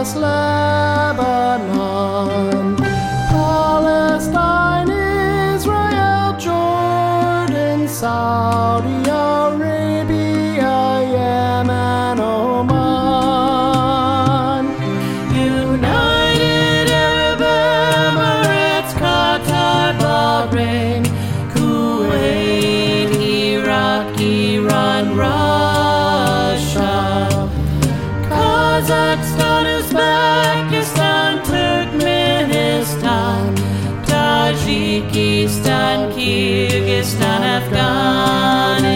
Damascus, Lebanon, Palestine, Israel, Jordan, Saudi Arabia, Yemen, Oman, United Arab Emirates, Qatar, Bahrain, Kuwait, Iraq, Iran, Russia, Kazakhstan, Uzbekistan, Turkmenistan, Tajikistan, Kyrgyzstan, Afghanistan.